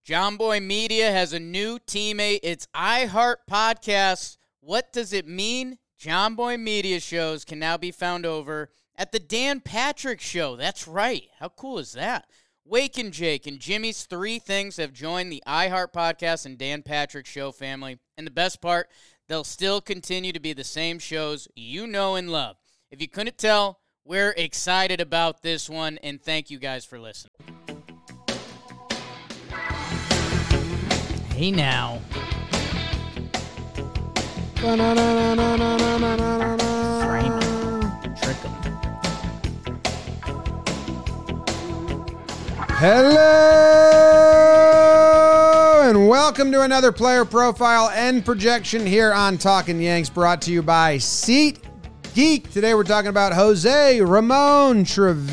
John Boy Media has a new teammate. It's iHeart Podcasts. What does it mean? John Boy Media shows can now be found over at the Dan Patrick Show. That's right. How cool is that? Wake and Jake and Jimmy's Three Things have joined the iHeart Podcast and Dan Patrick Show family. And the best part, they'll still continue to be the same shows you know and love. If you couldn't tell, we're excited about this one, and thank you guys for listening. Hey now. Frame him. Trick him. Hello, and welcome to another player profile and projection here on Talkin' Yanks, brought to you by SeatGeek. Today we're talking about Jose Ramon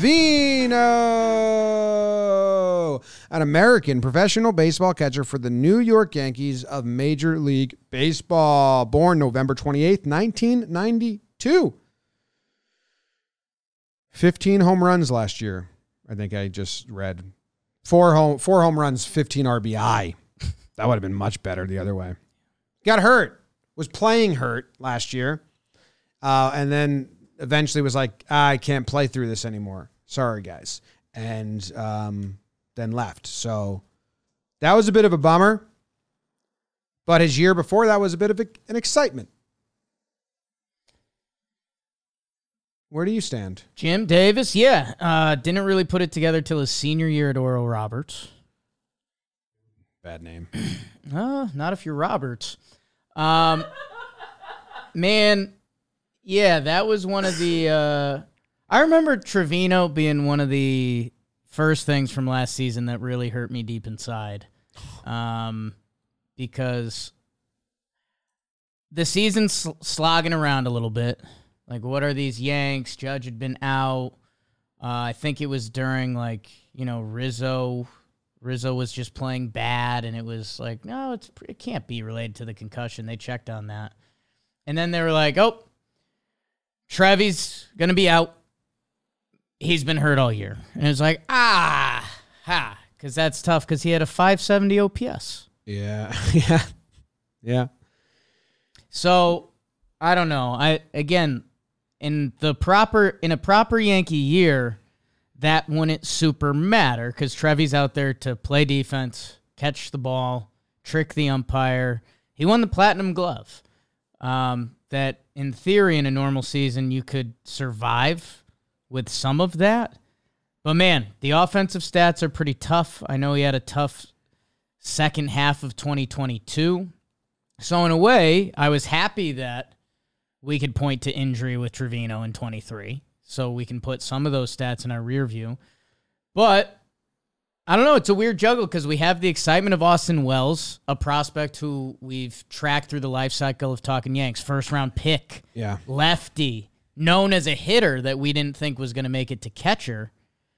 Trevino, an American professional baseball catcher for the New York Yankees of Major League Baseball. Born November 28th, 1992. 15 home runs last year. I think I just read. Four home runs, 15 RBI. That would have been much better the other way. Got hurt. Was playing hurt last year. And then eventually was like, I can't play through this anymore. Sorry, guys. And then left. So that was a bit of a bummer. But his year before that was a bit of an excitement. Where do you stand? Jim Davis, didn't really put it together till his senior year at Oral Roberts. Bad name. Not if you're Roberts. Man, yeah, that was one of the... I remember Trevino being one of the first things from last season that really hurt me deep inside. Because the season's slogging around a little bit. Like, what are these Yanks? Judge had been out. I think it was during, Rizzo. Rizzo was just playing bad, and it was like, no, it can't be related to the concussion. They checked on that. And then they were like, oh, Trevy's going to be out. He's been hurt all year. And it was like, because that's tough because he had a 570 OPS. Yeah. Yeah. So, I don't know. In a proper Yankee year, that wouldn't super matter because Trevy's out there to play defense, catch the ball, trick the umpire. He won the Platinum Glove. That in theory in a normal season you could survive with some of that. But man, the offensive stats are pretty tough. I know he had a tough second half of 2022. So in a way, I was happy that we could point to injury with Trevino in 23, so we can put some of those stats in our rear view. But, I don't know, it's a weird juggle because we have the excitement of Austin Wells, a prospect who we've tracked through the life cycle of Talkin' Yanks, first-round pick, lefty, known as a hitter that we didn't think was going to make it to catcher.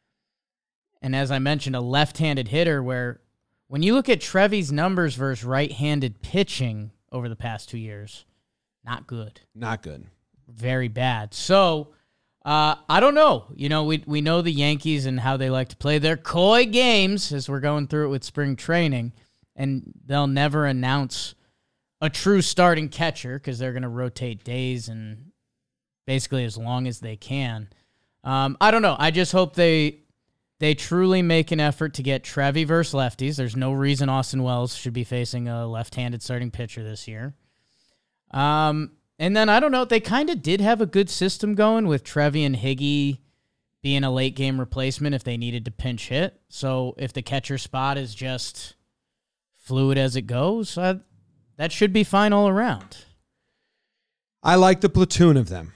And as I mentioned, a left-handed hitter where when you look at Trevy's numbers versus right-handed pitching over the past 2 years, not good. Not good. Very bad. So, I don't know. You know, we know the Yankees and how they like to play their coy games as we're going through it with spring training, and they'll never announce a true starting catcher because they're going to rotate days and basically as long as they can. I don't know. I just hope they truly make an effort to get Trevy versus lefties. There's no reason Austin Wells should be facing a left-handed starting pitcher this year. And then, I don't know, they kind of did have a good system going with Trevy and Higgy being a late-game replacement if they needed to pinch hit. So if the catcher spot is just fluid as it goes, that should be fine all around. I like the platoon of them.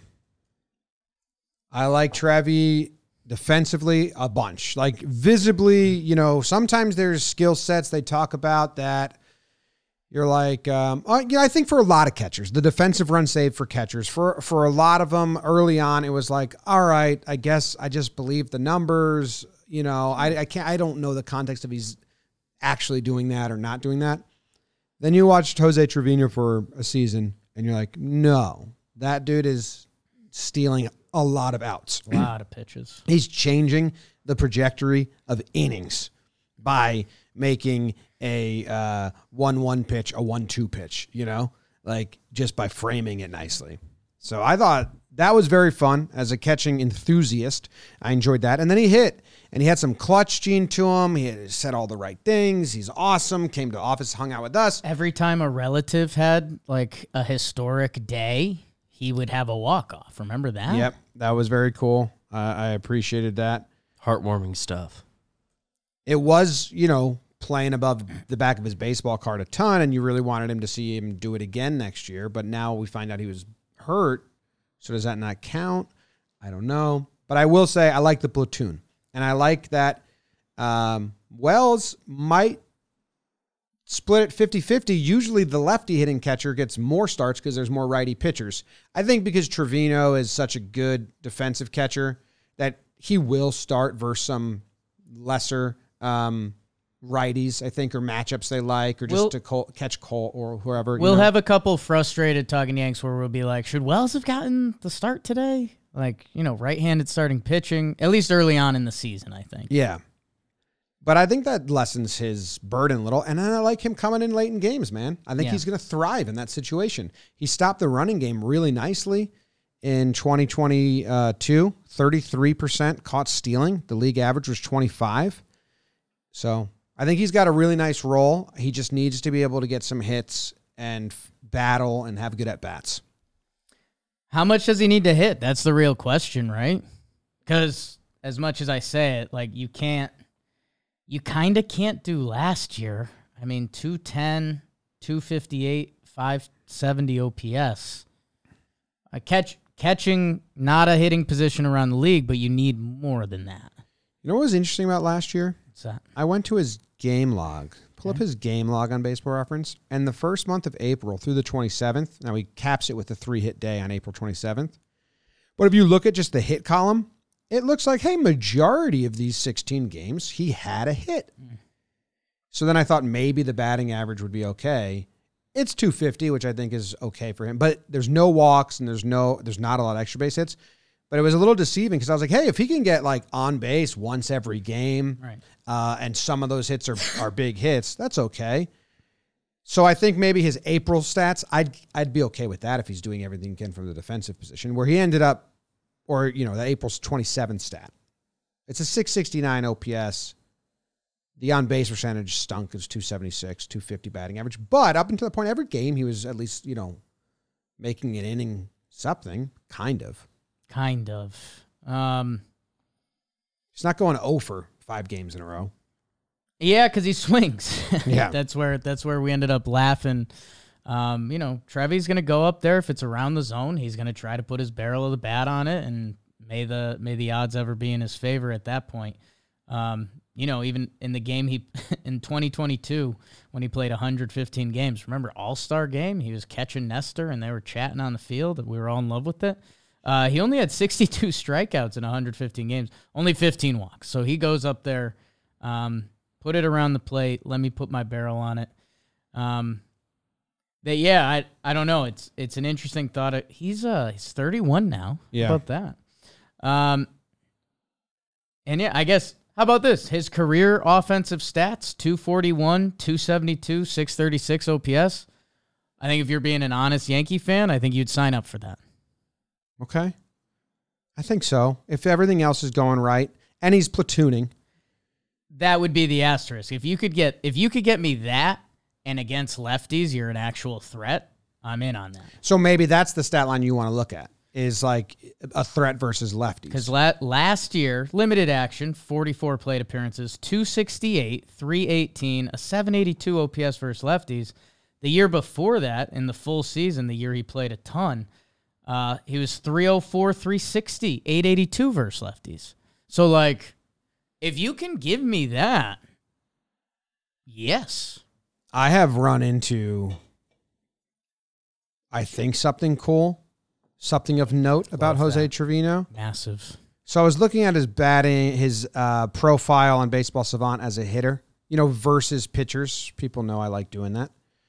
I like Trevy defensively a bunch. Like, visibly, sometimes there's skill sets they talk about that you're like, I think for a lot of catchers, the defensive run save for catchers, for a lot of them early on, it was like, all right, I guess I just believe the numbers. I don't know the context of he's actually doing that or not doing that. Then you watched Jose Trevino for a season, and you're like, no, that dude is stealing a lot of outs. A lot of pitches. He's changing the trajectory of innings by making a 1-1 pitch a 1-2 pitch, like just by framing it nicely. So I thought that was very fun as a catching enthusiast. I enjoyed that. And then he hit, and he had some clutch gene to him. He had said all the right things. He's awesome. Came to office, hung out with us. Every time a relative had like a historic day, he would have a walk-off. Remember that? Yep, that was very cool. I appreciated that. Heartwarming stuff. It was, playing above the back of his baseball card a ton, and you really wanted him to see him do it again next year. But now we find out he was hurt. So does that not count? I don't know. But I will say I like the platoon. And I like that Wells might split it 50-50. Usually the lefty hitting catcher gets more starts because there's more righty pitchers. I think because Trevino is such a good defensive catcher that he will start versus some lesser righties, I think, or matchups they like, or just to catch Cole or whoever. We'll have a couple frustrated Talking Yanks where we'll be like, should Wells have gotten the start today? Like, right-handed starting pitching, at least early on in the season, I think. Yeah. But I think that lessens his burden a little, and I like him coming in late in games, man. I think he's going to thrive in that situation. He stopped the running game really nicely in 2022, 33% caught stealing. The league average was 25. So I think he's got a really nice role. He just needs to be able to get some hits and battle and have good at-bats. How much does he need to hit? That's the real question, right? Because as much as I say it, like you kind of can't do last year. I mean, 210, 258, 570 OPS. Catching, not a hitting position around the league, but you need more than that. You know what was interesting about last year? What's that? I went to his game log. Pull up his game log on Baseball Reference. And the first month of April through the 27th, now he caps it with a 3-hit day on April 27th. But if you look at just the hit column, it looks like, hey, majority of these 16 games, he had a hit. So then I thought maybe the batting average would be okay. It's 250, which I think is okay for him. But there's no walks and there's not a lot of extra base hits. But it was a little deceiving because I was like, hey, if he can get like on base once every game, right, and some of those hits are big hits, that's okay. So I think maybe his April stats, I'd be okay with that if he's doing everything he can from the defensive position, where he ended up, or the April's 27th stat. It's a 669 OPS. The on base percentage stunk. It was 276, 250 batting average. But up until the point, every game he was at least making an inning something, kind of. Kind of. He's not going 0 for 5 games in a row. Yeah, because he swings. Yeah. That's where we ended up laughing. Trevy's going to go up there if it's around the zone. He's going to try to put his barrel of the bat on it, and may the odds ever be in his favor at that point. Even in the game in 2022 when he played 115 games. Remember All-Star game? He was catching Nestor, and they were chatting on the field. We were all in love with it. He only had 62 strikeouts in 115 games, only 15 walks. So he goes up there, put it around the plate, let me put my barrel on it. I don't know. It's an interesting thought. He's 31 now. Yeah. How about that? I guess, how about this? His career offensive stats, 241, 272, 636 OPS. I think if you're being an honest Yankee fan, I think you'd sign up for that. Okay. I think so. If everything else is going right and he's platooning. That would be the asterisk. If you could get me that and against lefties, you're an actual threat, I'm in on that. So maybe that's the stat line you want to look at, is like a threat versus lefties. Because last year, limited action, 44 plate appearances, 268, 318, a 782 OPS versus lefties. The year before that, in the full season, the year he played a ton, he was 304, 360, 882 versus lefties. So, if you can give me that, yes. I have run into, I think, something cool, something of note about Jose Trevino. Massive. So I was looking at his batting, his profile on Baseball Savant as a hitter, versus pitchers. People know I like doing that.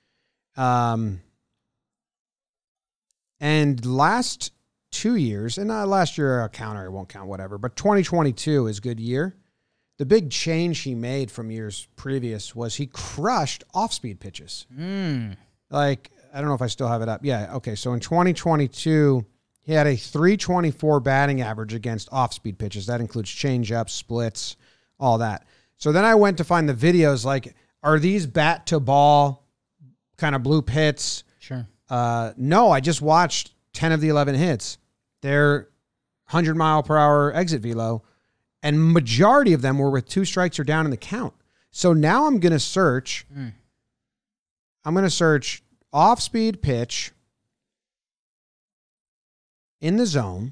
And last 2 years, and last year I'll count or it won't count, whatever, but 2022 is a good year. the big change he made from years previous was he crushed off-speed pitches. Like, I don't know if I still have it up. Yeah, okay. So in 2022, he had a 324 batting average against off-speed pitches. That includes changeups, splits, all that. So then I went to find the videos, like, are these bat-to-ball kind of blue hits? Sure. No, I just watched 10 of the 11 hits. They're 100-mile-per-hour exit velo, and majority of them were with 2 strikes or down in the count. So now I'm going to search. I'm going to search off-speed pitch in the zone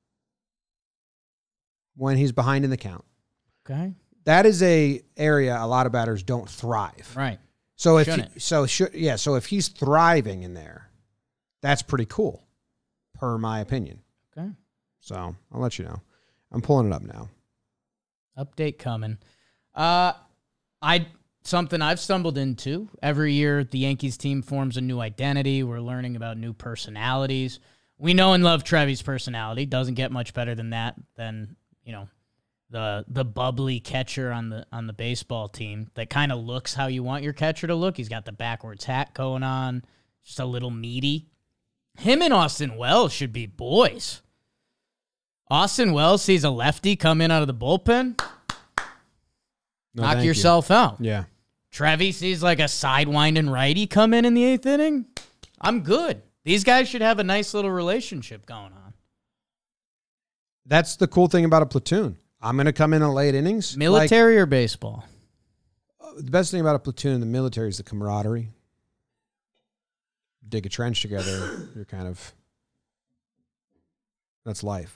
when he's behind in the count. Okay. That is a area a lot of batters don't thrive. Right. So if so if he's thriving in there, that's pretty cool, per my opinion. Okay. So I'll let you know. I'm pulling it up now. Update coming. Something I've stumbled into. Every year, the Yankees team forms a new identity. We're learning about new personalities. We know and love Trevi's personality. Doesn't get much better than that. Than the bubbly catcher on the baseball team that kind of looks how you want your catcher to look. He's got the backwards hat going on, just a little meaty. Him and Austin Wells should be boys. Austin Wells sees a lefty come in out of the bullpen. Knock yourself out. Yeah. Trevi sees like a sidewinding righty come in the 8th inning. I'm good. These guys should have a nice little relationship going on. That's the cool thing about a platoon. I'm going to come in late innings. Military or baseball? The best thing about a platoon in the military is the camaraderie. Dig a trench together. You're kind of... That's life.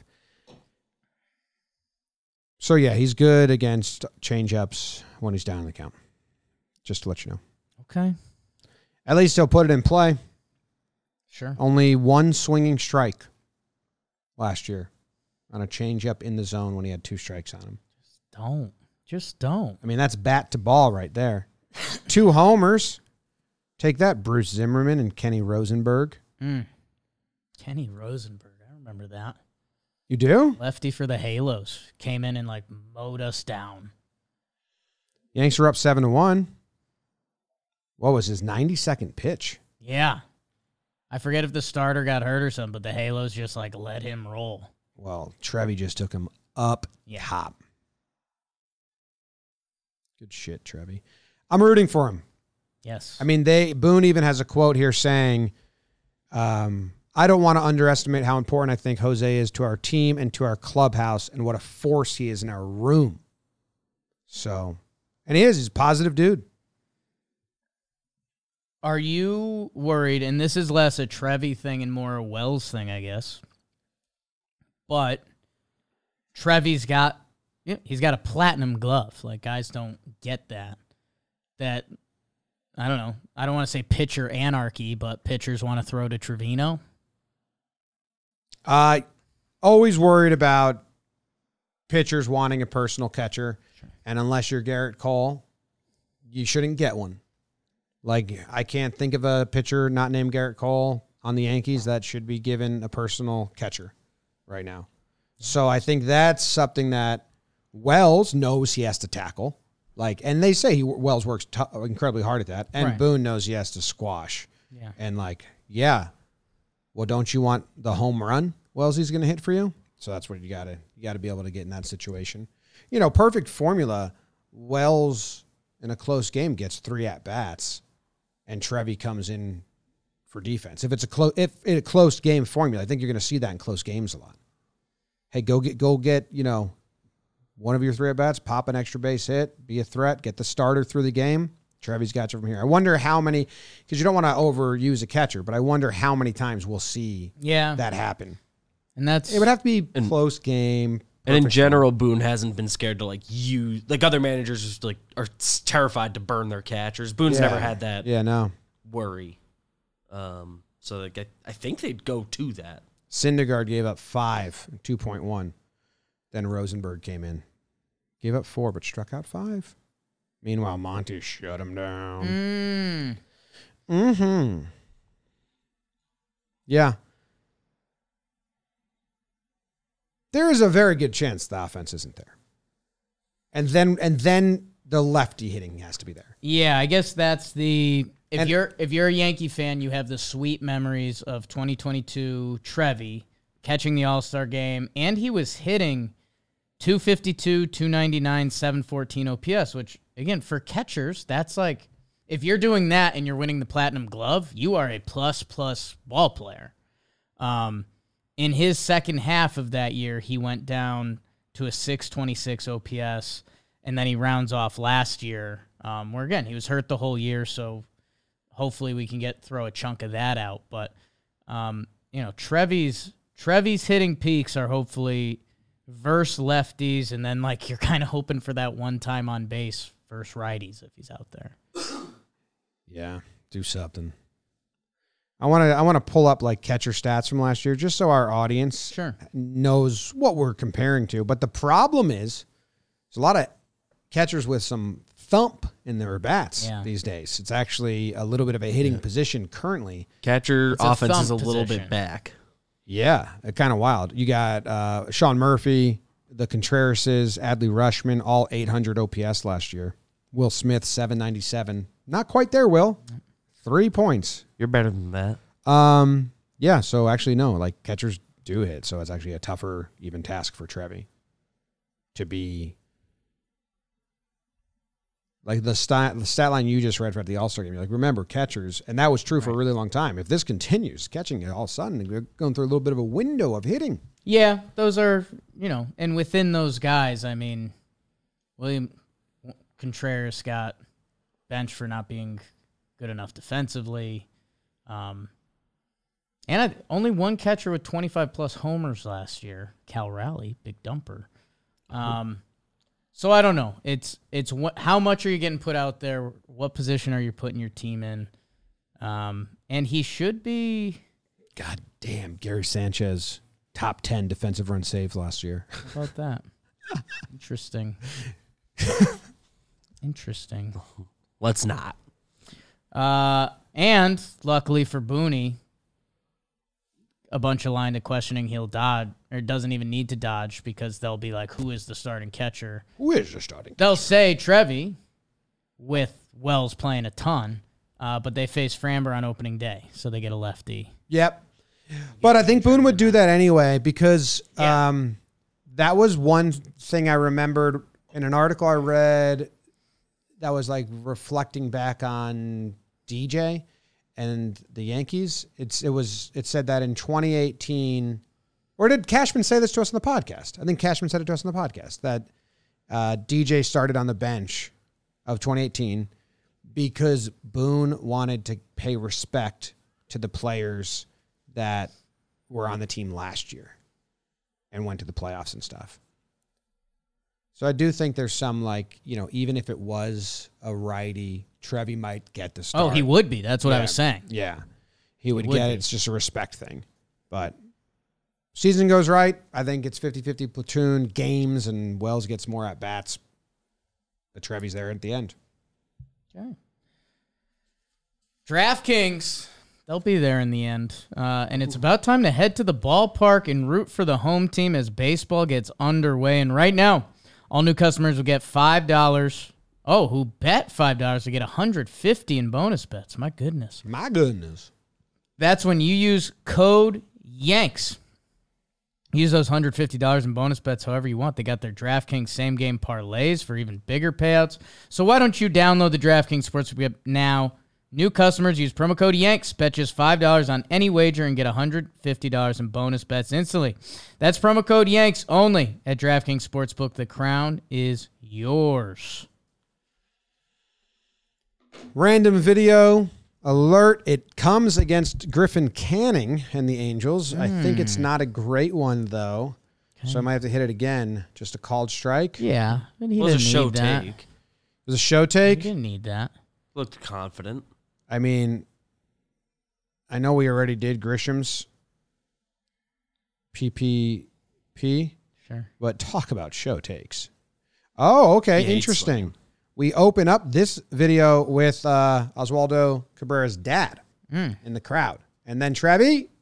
So, yeah, he's good against change-ups when he's down in the count. Just to let you know. Okay. At least he'll put it in play. Sure. Only 1 swinging strike last year on a changeup in the zone when he had 2 strikes on him. Just don't. I mean, that's bat to ball right there. 2 homers. Take that, Bruce Zimmerman and Kenny Rosenberg. Kenny Rosenberg. I remember that. You do? Lefty for the Halos. Came in and mowed us down. Yanks are up 7-1. What was his 92nd pitch? Yeah. I forget if the starter got hurt or something, but the Halos just let him roll. Well, Trevi just took him up top. Good shit, Trevi. I'm rooting for him. Yes. I mean, Boone even has a quote here saying, I don't want to underestimate how important I think Jose is to our team and to our clubhouse and what a force he is in our room. So, and he's a positive dude. Are you worried, and this is less a Trevi thing and more a Wells thing, I guess, but Trevi's got a platinum glove. Guys don't get that. That, I don't know. I don't want to say pitcher anarchy, but pitchers want to throw to Trevino. Always worried about pitchers wanting a personal catcher. Sure. And unless you're Garrett Cole, you shouldn't get one. I can't think of a pitcher not named Garrett Cole on the Yankees that should be given a personal catcher right now. So I think that's something that Wells knows he has to tackle. And they say Wells works incredibly hard at that. And right. Boone knows he has to squash. Yeah. And well, don't you want the home run Wellesley's going to hit for you? So that's what you got to be able to get in that situation. Perfect formula. Wells in a close game gets 3 at-bats. And Trevi comes in for defense. If it's a close game formula, I think you're going to see that in close games a lot. Hey, go get one of your 3 at-bats, pop an extra base hit, be a threat, get the starter through the game. Trevi's got you from here. I wonder how many, because you don't want to overuse a catcher, but I wonder how many times we'll see that happen. And it would have to be close game. And in general, Boone hasn't been scared to use other managers just are terrified to burn their catchers. Boone's never had that worry. So I think they'd go to that. Syndergaard gave up 5, 2.1. Then Rosenberg came in. Gave up 4, but struck out 5. Meanwhile, Monty shut him down. Yeah. There is a very good chance the offense isn't there. And then the lefty hitting has to be there. Yeah, I guess that's the if you're a Yankee fan, you have the sweet memories of 2022 Trevi catching the All-Star game, and he was hitting 252, 299, 714 OPS, which again for catchers, that's like if you're doing that and you're winning the Platinum Glove, you are a plus ball player. In his second half of that year, he went down to a 626 OPS, and then he rounds off last year, where again he was hurt the whole year, so hopefully we can throw a chunk of that out. But Trevi's hitting peaks are hopefully versus lefties, and then like you're kind of hoping for that one time on base versus righties if he's out there. Yeah, do something. I want to pull up like catcher stats from last year just so our audience knows what we're comparing to. But the problem is there's a lot of catchers with some thump in their bats these days. It's actually a little bit of a hitting position currently. Catcher offense is a little bit back. Yeah, kind of wild. You got Sean Murphy, the Contrerases, Adley Rutschman, all 800 OPS last year. Will Smith, 797. Not quite there, Will. 3 points. You're better than that. Yeah, so actually, no, like catchers do hit, so it's actually a tougher even task for Trevi to be like the stat line you just read for the All-Star game. You're like, remember, catchers, and that was true for a really long time. If this continues, catching all of a sudden, we're going through a little bit of a window of hitting. Yeah, those are, and within those guys, I mean, William Contreras got benched for not being good enough defensively. And only one catcher with 25-plus homers last year, Cal Raleigh, big dumper. So I don't know. It's how much are you getting put out there? What position are you putting your team in? And he should be. God damn, Gary Sanchez, top 10 defensive run saves last year. How about that? Interesting. Interesting. Let's not. And luckily for Booney, a bunch of line of questioning he'll dodge, or doesn't even need to dodge, because they'll be like, who is the starting catcher? Who is the starting catcher? They'll say Trevi, with Wells playing a ton, but they face Framber on opening day, so they get a lefty. Yep. But I think Boone would do that anyway, because that was one thing I remembered in an article I read that was like reflecting back on DJ and the Yankees. It said that in 2018, or did Cashman say this to us on the podcast? I think Cashman said it to us on the podcast, that DJ started on the bench of 2018 because Boone wanted to pay respect to the players that were on the team last year and went to the playoffs and stuff. So I do think there's some, like, even if it was a righty, Trevi might get the start. Oh, he would be. That's what I was saying. Yeah. He would get it. It's just a respect thing. But season goes right. I think it's 50-50 platoon games, and Wells gets more at-bats. But Trevi's there at the end. Okay. DraftKings, they'll be there in the end. And it's about time to head to the ballpark and root for the home team as baseball gets underway. And right now, all new customers will get $5. Oh, who bet $5 to get $150 in bonus bets. My goodness. My goodness. That's when you use code YANKS. Use those $150 in bonus bets however you want. They got their DraftKings same-game parlays for even bigger payouts. So why don't you download the DraftKings Sportsbook app now? New customers use promo code YANKS. Bet just $5 on any wager and get $150 in bonus bets instantly. That's promo code YANKS only at DraftKings Sportsbook. The crown is yours. Random video alert. It comes against Griffin Canning and the Angels. I think it's not a great one, though. Okay. So I might have to hit it again. Just a called strike. Yeah. But he didn't need that. It was a show take? He didn't need that. Looked confident. I mean, I know we already did Grisham's PPP. Sure. But talk about show takes. Oh, okay. Interesting. We open up this video with Oswaldo Cabrera's dad in the crowd. And then Trevi. Is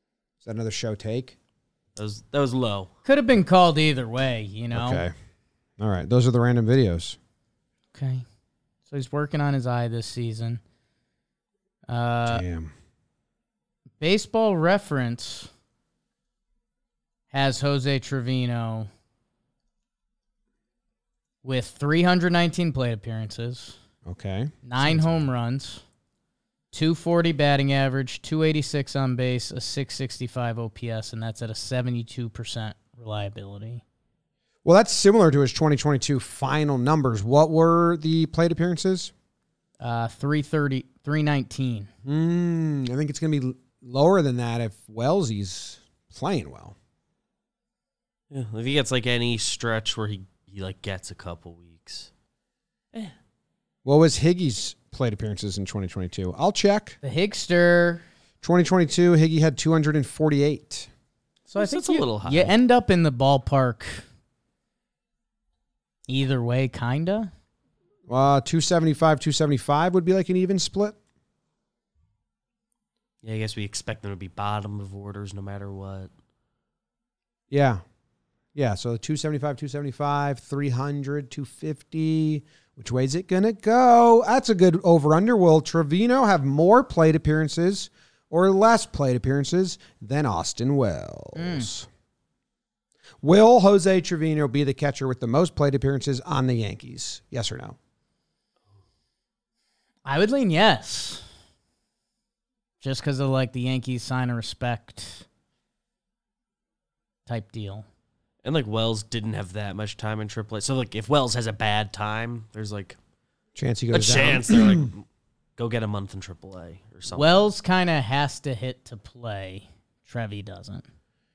that another show take? That was low. Could have been called either way, Okay. All right. Those are the random videos. Okay. So he's working on his eye this season. Damn. Baseball Reference has Jose Trevino with 319 plate appearances. Okay. 9 home runs, 240 batting average, 286 on base, a 665 OPS, and that's at a 72% reliability. Well, that's similar to his 2022 final numbers. What were the plate appearances? 319. I think it's going to be lower than that if Wellesley's playing well. Yeah, if he gets like any stretch where he like gets a couple weeks. What was Higgy's plate appearances in 2022? I'll check. The Higster. 2022, Higgy had 248. So I think that's a little high. You end up in the ballpark either way, kinda. 275, 275 would be like an even split. Yeah, I guess we expect them to be bottom of orders no matter what. Yeah. Yeah, so 275, 275, 300, 250. Which way is it going to go? That's a good over-under. Will Trevino have more plate appearances or less plate appearances than Austin Wells? Will Jose Trevino be the catcher with the most plate appearances on the Yankees? Yes or no? I would lean yes. Just because of like the Yankees sign of respect type deal. And like Wells didn't have that much time in AAA. So like if Wells has a bad time, there's like chance he goes a chance they're like go get a month in AAA or something. Wells kind of has to hit to play. Trevi doesn't.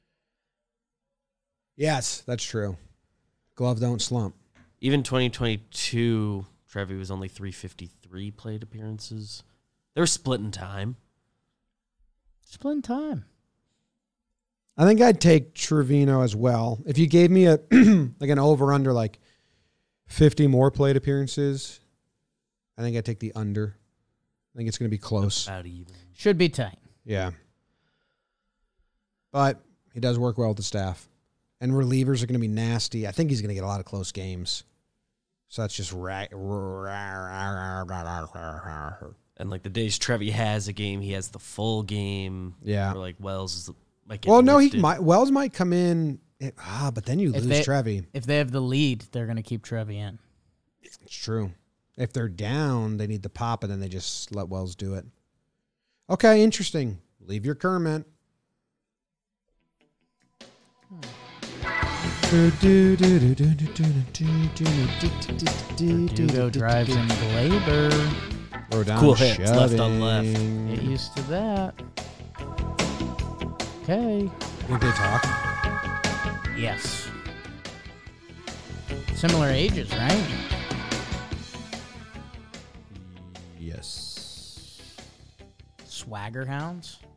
Yes, that's true. Glove don't slump. Even 2022, Trevi was only 353 plate appearances. They were splitting time. Splitting time. I think I'd take Trevino as well. If you gave me a like an over-under like 50 more plate appearances, I think I'd take the under. I think it's going to be close. About even. Should be tight. Yeah. But he does work well with the staff. And relievers are going to be nasty. I think he's going to get a lot of close games. So that's just right. And like the days Trevi has a game, he has the full game. Yeah. Or like Wells is like Wells might come in. But then you lose Trevi. If they have the lead, they're going to keep Trevi in. It's true. If they're down, they need the pop, and then they just let Wells do it. Okay, interesting. Leave your comment. Verdugo drives in Glaber. Cool hits, left on left. Get used to that. Okay. Think they talk? Yes. Similar ages, right? Yes. Swagger hounds.